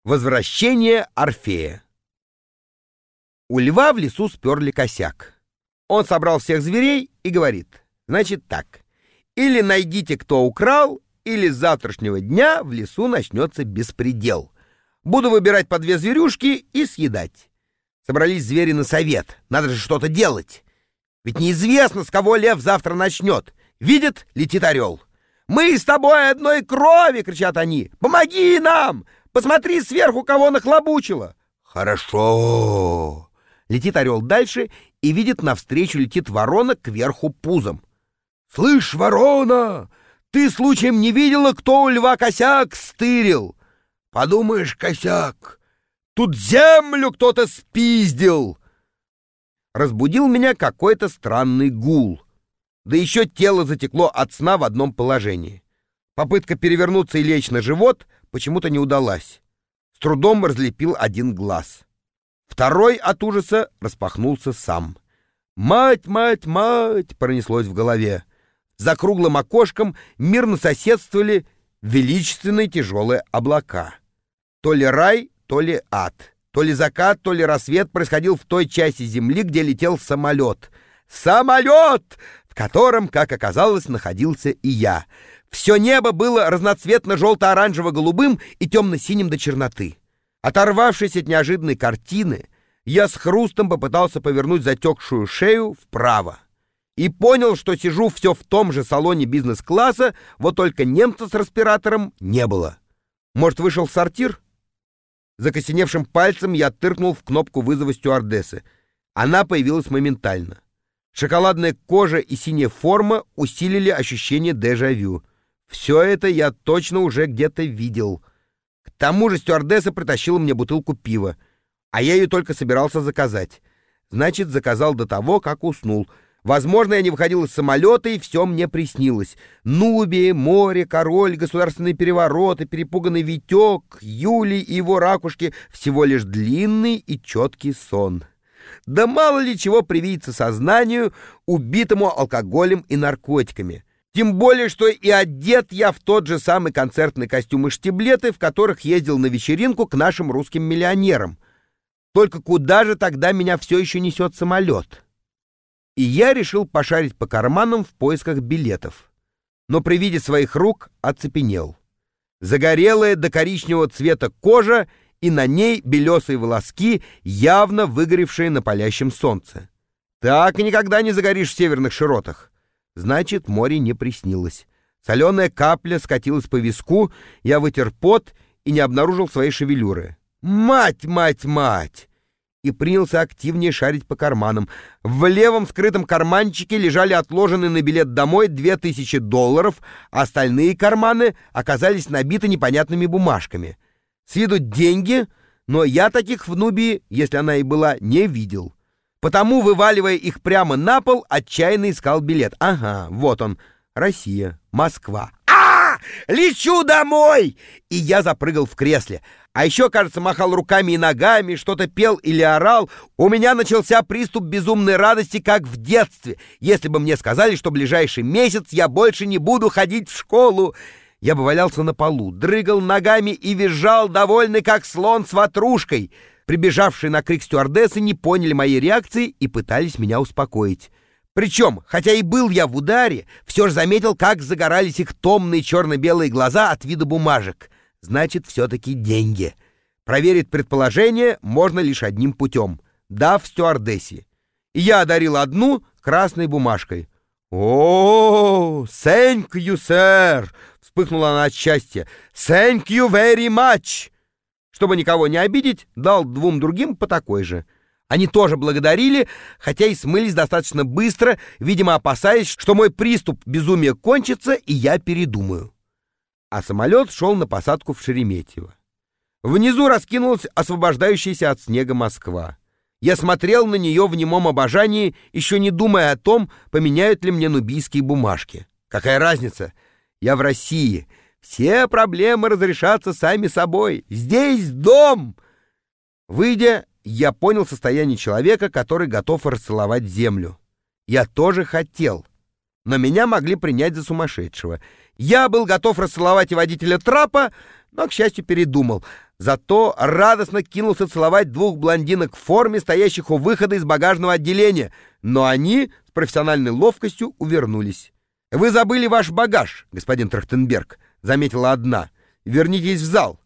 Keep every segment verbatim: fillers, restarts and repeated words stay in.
Возвращение Орфея. У льва в лесу сперли косяк. Он собрал всех зверей и говорит: значит так, или найдите, кто украл, или с завтрашнего дня в лесу начнется беспредел. Буду выбирать по две зверюшки и съедать. Собрались звери на совет. Надо же что-то делать. Ведь неизвестно, с кого лев завтра начнет. Видит, летит орел. «Мы с тобой одной крови!» — кричат они. «Помоги нам! Посмотри сверху, кого нахлобучило!» «Хорошо!» Летит орел дальше и видит, навстречу летит ворона кверху пузом. «Слышь, ворона, ты случаем не видела, кто у льва косяк стырил?» «Подумаешь, косяк, тут землю кто-то спиздил!» Разбудил меня какой-то странный гул. Да еще тело затекло от сна в одном положении. Попытка перевернуться и лечь на живот почему-то не удалась. С трудом разлепил один глаз. Второй от ужаса распахнулся сам. «Мать, мать, мать!» — пронеслось в голове. За круглым окошком мирно соседствовали величественные тяжелые облака. То ли рай, то ли ад. То ли закат, то ли рассвет происходил в той части земли, где летел самолет. Самолет, в котором, как оказалось, находился и я. Все небо было разноцветно желто-оранжево-голубым и темно-синим до черноты. Оторвавшись от неожиданной картины, я с хрустом попытался повернуть затекшую шею вправо. И понял, что сижу все в том же салоне бизнес-класса, вот только немца с респиратором не было. Может, вышел в сортир? Закостеневшим пальцем я тыркнул в кнопку вызова стюардессы. Она появилась моментально. Шоколадная кожа и синяя форма усилили ощущение дежавю. Все это я точно уже где-то видел. К тому же стюардесса притащила мне бутылку пива, а я ее только собирался заказать. Значит, заказал до того, как уснул. Возможно, я не выходил из самолета, и все мне приснилось. Нубия, море, король, государственные перевороты, перепуганный Витек, Юлий и его ракушки — всего лишь длинный и четкий сон. Да мало ли чего привидится сознанию, убитому алкоголем и наркотиками. Тем более, что и одет я в тот же самый концертный костюм и штиблеты, в которых ездил на вечеринку к нашим русским миллионерам. Только куда же тогда меня все еще несет самолет? И я решил пошарить по карманам в поисках билетов. Но при виде своих рук оцепенел. Загорелая до коричневого цвета кожа и на ней белесые волоски, явно выгоревшие на палящем солнце. Так и никогда не загоришь в северных широтах. Значит, море не приснилось. Соленая капля скатилась по виску, я вытер пот и не обнаружил своей шевелюры. Мать, мать, мать! И принялся активнее шарить по карманам. В левом скрытом карманчике лежали отложенные на билет домой две тысячи долларов, а остальные карманы оказались набиты непонятными бумажками. С виду деньги, но я таких в Нубии, если она и была, не видел. Потому, вываливая их прямо на пол, отчаянно искал билет. Ага, вот он. Россия, Москва. А! Лечу домой! И я запрыгал в кресле. А еще, кажется, махал руками и ногами, что-то пел или орал. У меня начался приступ безумной радости, как в детстве, если бы мне сказали, что ближайший месяц я больше не буду ходить в школу. Я бы валялся на полу, дрыгал ногами и визжал, довольный, как слон с ватрушкой. Прибежавшие на крик стюардессы не поняли моей реакции и пытались меня успокоить. Причем, хотя и был я в ударе, все же заметил, как загорались их томные черно-белые глаза от вида бумажек. Значит, все-таки деньги. Проверить предположение можно лишь одним путем, дав стюардессе. И я одарил одну красной бумажкой. «О, thank you, sir!» — вспыхнула она от счастья. «Thank you very much!» Чтобы никого не обидеть, дал двум другим по такой же. Они тоже благодарили, хотя и смылись достаточно быстро, видимо, опасаясь, что мой приступ безумия кончится, и я передумаю. А самолет шел на посадку в Шереметьево. Внизу раскинулась освобождающаяся от снега Москва. Я смотрел на нее в немом обожании, еще не думая о том, поменяют ли мне нубийские бумажки. Какая разница? Я в России. Все проблемы разрешатся сами собой. Здесь дом! Выйдя, я понял состояние человека, который готов расцеловать землю. Я тоже хотел, но меня могли принять за сумасшедшего. Я был готов расцеловать и водителя трапа, но, к счастью, передумал. Зато радостно кинулся целовать двух блондинок в форме, стоящих у выхода из багажного отделения, но они с профессиональной ловкостью увернулись. «Вы забыли ваш багаж, господин Трахтенберг», — заметила одна. «Вернитесь в зал».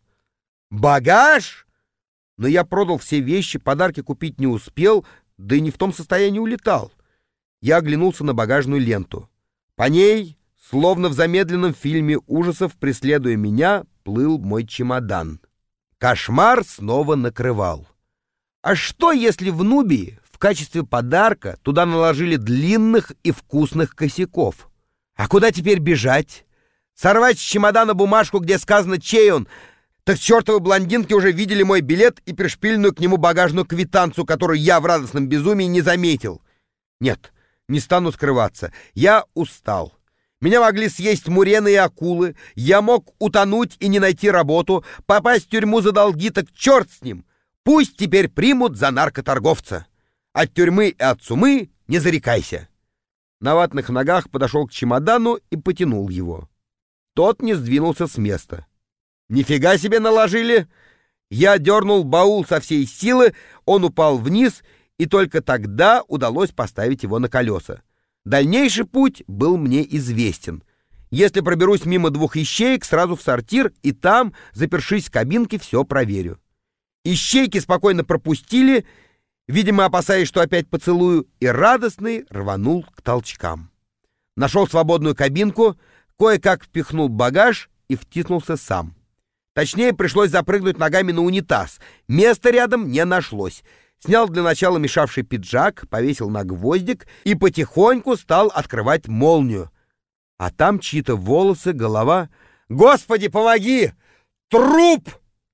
«Багаж?» Но я продал все вещи, подарки купить не успел, да и не в том состоянии улетал. Я оглянулся на багажную ленту. По ней, словно в замедленном фильме ужасов, преследуя меня, плыл мой чемодан. Кошмар снова накрывал. А что, если в Нубии в качестве подарка туда наложили длинных и вкусных косяков? А куда теперь бежать? Сорвать с чемодана бумажку, где сказано, чей он? Так чертовы блондинки уже видели мой билет и пришпиленную к нему багажную квитанцию, которую я в радостном безумии не заметил. Нет, не стану скрываться. Я устал. Меня могли съесть мурены и акулы, я мог утонуть и не найти работу, попасть в тюрьму за долги, так черт с ним. Пусть теперь примут за наркоторговца. От тюрьмы и от сумы не зарекайся. На ватных ногах подошел к чемодану и потянул его. Тот не сдвинулся с места. «Нифига себе наложили!» Я дернул баул со всей силы, он упал вниз, и только тогда удалось поставить его на колеса. Дальнейший путь был мне известен. Если проберусь мимо двух ищеек, сразу в сортир, и там, запершись в кабинке, все проверю. Ищейки спокойно пропустили, видимо, опасаясь, что опять поцелую, и радостный рванул к толчкам. Нашел свободную кабинку, кое-как впихнул багаж и втиснулся сам. Точнее, пришлось запрыгнуть ногами на унитаз. Места рядом не нашлось. Снял для начала мешавший пиджак, повесил на гвоздик и потихоньку стал открывать молнию. А там чьи-то волосы, голова. «Господи, помоги! Труп!»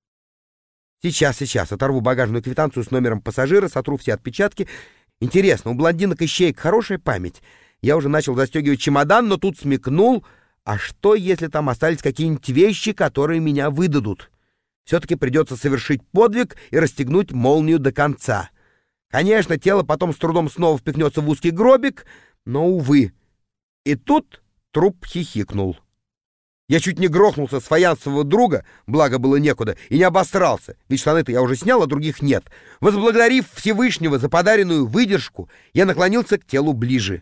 Сейчас, сейчас, оторву багажную квитанцию с номером пассажира, сотру все отпечатки. Интересно, у блондинок и ищеек хорошая память. Я уже начал застегивать чемодан, но тут смекнул, а что, если там остались какие-нибудь вещи, которые меня выдадут? Все-таки придется совершить подвиг и расстегнуть молнию до конца. Конечно, тело потом с трудом снова впихнется в узкий гробик, но, увы. И тут труп хихикнул. Я чуть не грохнулся с фаянсового друга, благо было некуда, и не обосрался, ведь штаны-то я уже снял, а других нет. Возблагодарив Всевышнего за подаренную выдержку, я наклонился к телу ближе.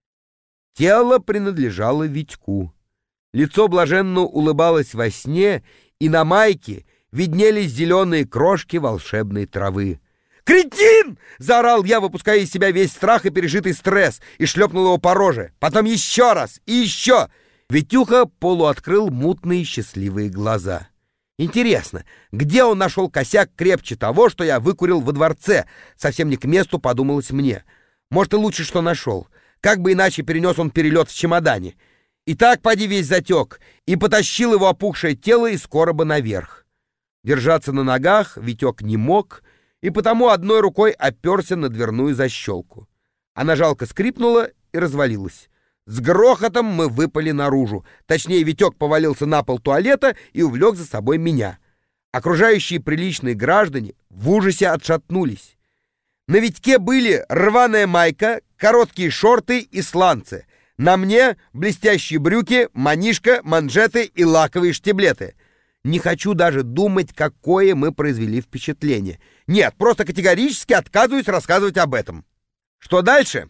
Тело принадлежало Витьку. Лицо блаженно улыбалось во сне, и на майке виднелись зеленые крошки волшебной травы. «Кретин!» — заорал я, выпуская из себя весь страх и пережитый стресс, и шлепнул его по роже. Потом еще раз и еще. Витюха полуоткрыл мутные счастливые глаза. Интересно, где он нашел косяк крепче того, что я выкурил во дворце? Совсем не к месту, подумалось мне. Может, и лучше, что нашел. Как бы иначе перенес он перелет в чемодане. И так поди весь затек, и потащил его опухшее тело из короба наверх. Держаться на ногах Витек не мог, и потому одной рукой оперся на дверную защелку. Она жалко скрипнула и развалилась. С грохотом мы выпали наружу. Точнее, Витек повалился на пол туалета и увлек за собой меня. Окружающие приличные граждане в ужасе отшатнулись. На Витьке были рваная майка, короткие шорты и сланцы. На мне блестящие брюки, манишка, манжеты и лаковые штиблеты. Не хочу даже думать, какое мы произвели впечатление. Нет, просто категорически отказываюсь рассказывать об этом. Что дальше?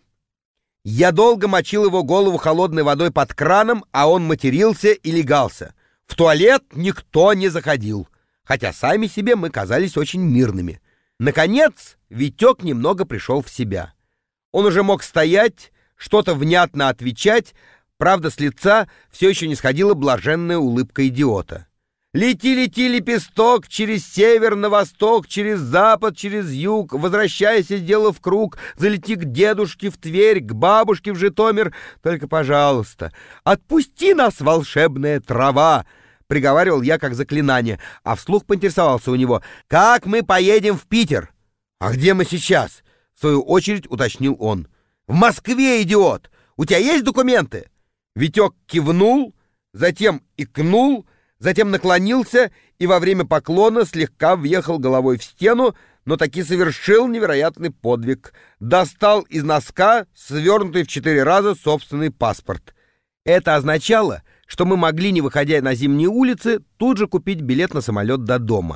Я долго мочил его голову холодной водой под краном, а он матерился и легался. В туалет никто не заходил, хотя сами себе мы казались очень мирными. Наконец, Витек немного пришел в себя. Он уже мог стоять, что-то внятно отвечать, правда, с лица все еще не сходила блаженная улыбка идиота. «Лети, лети, лепесток, через север на восток, через запад, через юг, возвращайся, сделав круг, залети к дедушке в Тверь, к бабушке в Житомир. Только, пожалуйста, отпусти нас, волшебная трава!» — приговаривал я как заклинание, а вслух поинтересовался у него: «Как мы поедем в Питер?» «А где мы сейчас?» — в свою очередь уточнил он. «В Москве, идиот! У тебя есть документы?» Витек кивнул, затем икнул, затем наклонился и во время поклона слегка въехал головой в стену, но таки совершил невероятный подвиг. Достал из носка свернутый в четыре раза собственный паспорт. Это означало, что мы могли, не выходя на зимние улицы, тут же купить билет на самолет до дома.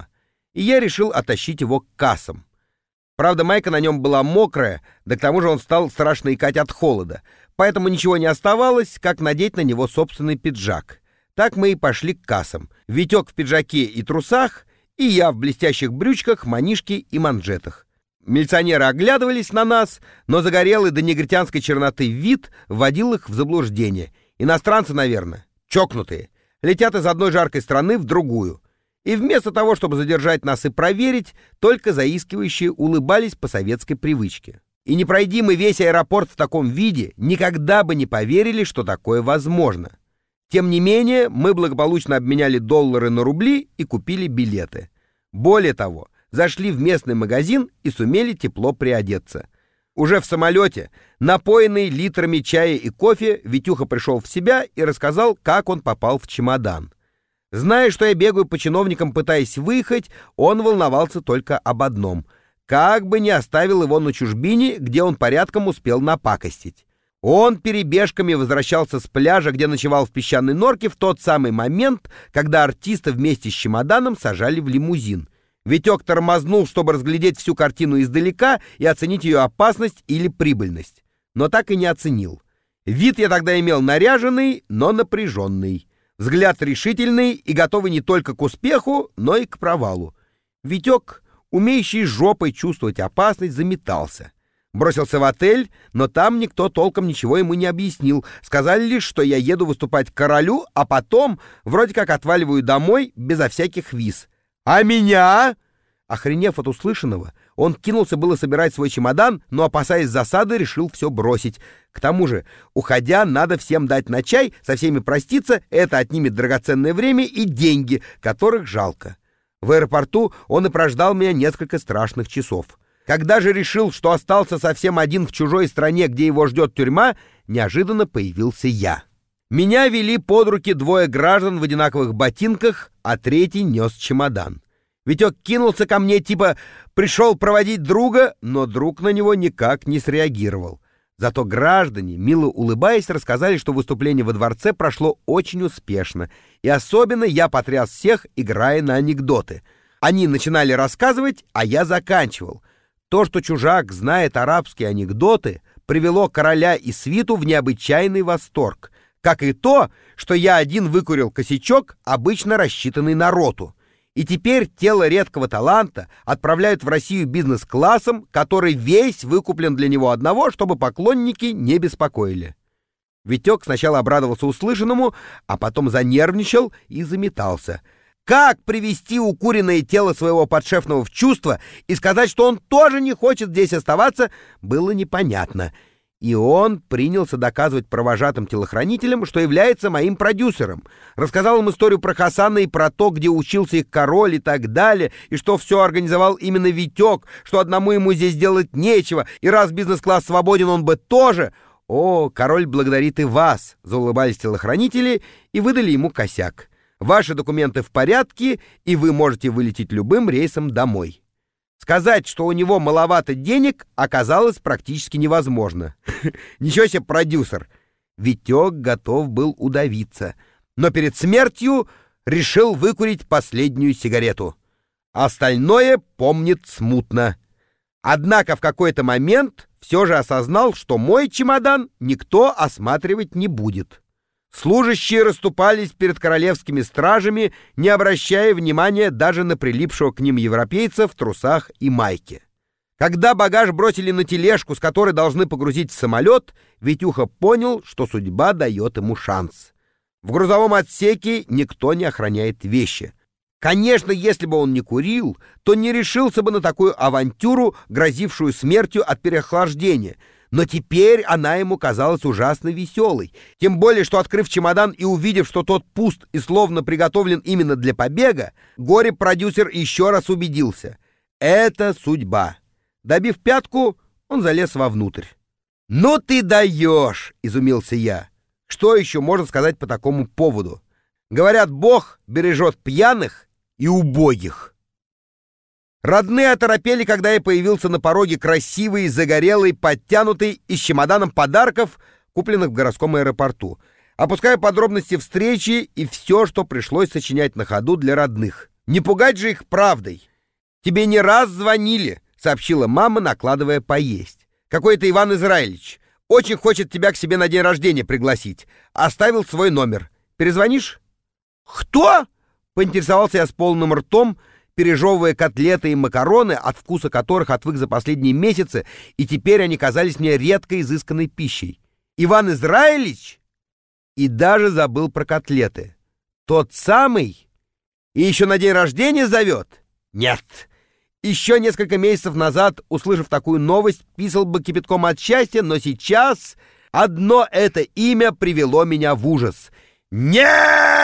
и я решил оттащить его к кассам. Правда, майка на нем была мокрая, да к тому же он стал страшно икать от холода, поэтому ничего не оставалось, как надеть на него собственный пиджак. Так мы и пошли к кассам. Витек в пиджаке и трусах, и я в блестящих брючках, манишке и манжетах. Милиционеры оглядывались на нас, но загорелый до негритянской черноты вид вводил их в заблуждение. Иностранцы, наверное, чокнутые, летят из одной жаркой страны в другую. И вместо того, чтобы задержать нас и проверить, только заискивающие улыбались по советской привычке. И не пройди мы весь аэропорт в таком виде, никогда бы не поверили, что такое возможно. Тем не менее, мы благополучно обменяли доллары на рубли и купили билеты. Более того, зашли в местный магазин и сумели тепло приодеться. Уже в самолете, напоенный литрами чая и кофе, Витюха пришел в себя и рассказал, как он попал в чемодан. Зная, что я бегаю по чиновникам, пытаясь выехать, он волновался только об одном — как бы не оставил его на чужбине, где он порядком успел напакостить. Он перебежками возвращался с пляжа, где ночевал в песчаной норке, в тот самый момент, когда артиста вместе с чемоданом сажали в лимузин. Витек тормознул, чтобы разглядеть всю картину издалека и оценить ее опасность или прибыльность. Но так и не оценил. Вид я тогда имел наряженный, но напряженный. Взгляд решительный и готовый не только к успеху, но и к провалу. Витек, умеющий жопой чувствовать опасность, заметался. Бросился в отель, но там никто толком ничего ему не объяснил. Сказали лишь, что я еду выступать к королю, а потом вроде как отваливаю домой безо всяких виз. «А меня?» Охренев от услышанного, он кинулся было собирать свой чемодан, но, опасаясь засады, решил все бросить. К тому же, уходя, надо всем дать на чай, со всеми проститься, это отнимет драгоценное время и деньги, которых жалко. В аэропорту он и прождал меня несколько страшных часов. Когда же решил, что остался совсем один в чужой стране, где его ждет тюрьма, неожиданно появился я. Меня вели под руки двое граждан в одинаковых ботинках, а третий нес чемодан. Витек кинулся ко мне, типа пришел проводить друга, но друг на него никак не среагировал. Зато граждане, мило улыбаясь, рассказали, что выступление во дворце прошло очень успешно, и особенно я потряс всех, играя на анекдоты. Они начинали рассказывать, а я заканчивал. То, что чужак знает арабские анекдоты, привело короля и свиту в необычайный восторг, как и то, что я один выкурил косячок, обычно рассчитанный на роту. И теперь тело редкого таланта отправляют в Россию бизнес-классом, который весь выкуплен для него одного, чтобы поклонники не беспокоили. Витек сначала обрадовался услышанному, а потом занервничал и заметался. Как привести укуренное тело своего подшефного в чувство и сказать, что он тоже не хочет здесь оставаться, было непонятно. И он принялся доказывать провожатым телохранителям, что является моим продюсером. Рассказал им историю про Хасана и про то, где учился их король и так далее, и что все организовал именно Витек, что одному ему здесь делать нечего, и раз бизнес-класс свободен, он бы тоже... «О, король благодарит и вас», — заулыбались телохранители и выдали ему косяк. «Ваши документы в порядке, и вы можете вылететь любым рейсом домой». Сказать, что у него маловато денег, оказалось практически невозможно. Ничего себе продюсер. Витек готов был удавиться, но перед смертью решил выкурить последнюю сигарету. Остальное помнит смутно. Однако в какой-то момент все же осознал, что мой чемодан никто осматривать не будет. Служащие расступались перед королевскими стражами, не обращая внимания даже на прилипшего к ним европейца в трусах и майке. Когда багаж бросили на тележку, с которой должны погрузить в самолет, Витюха понял, что судьба дает ему шанс. В грузовом отсеке никто не охраняет вещи. Конечно, если бы он не курил, то не решился бы на такую авантюру, грозившую смертью от переохлаждения. Но теперь она ему казалась ужасно веселой. Тем более, что, открыв чемодан и увидев, что тот пуст и словно приготовлен именно для побега, горе-продюсер еще раз убедился. Это судьба. Добив пятку, он залез вовнутрь. «Ну ты даешь!» — изумился я. Что еще можно сказать по такому поводу? Говорят, Бог бережет пьяных и убогих. Родные оторопели, когда я появился на пороге красивый, загорелый, подтянутый и с чемоданом подарков, купленных в городском аэропорту. Опускаю подробности встречи и все, что пришлось сочинять на ходу для родных. Не пугать же их правдой. «Тебе не раз звонили», — сообщила мама, накладывая поесть. «Какой-то Иван Израилевич. Очень хочет тебя к себе на день рождения пригласить. Оставил свой номер. Перезвонишь?» «Кто?» — поинтересовался я с полным ртом, пережевывая котлеты и макароны, от вкуса которых отвык за последние месяцы, и теперь они казались мне редко изысканной пищей. «Иван Израилевич?» И даже забыл про котлеты. «Тот самый? И еще на день рождения зовет?» «Нет». Еще несколько месяцев назад, услышав такую новость, писал бы кипятком от счастья, но сейчас одно это имя привело меня в ужас. «Нет!»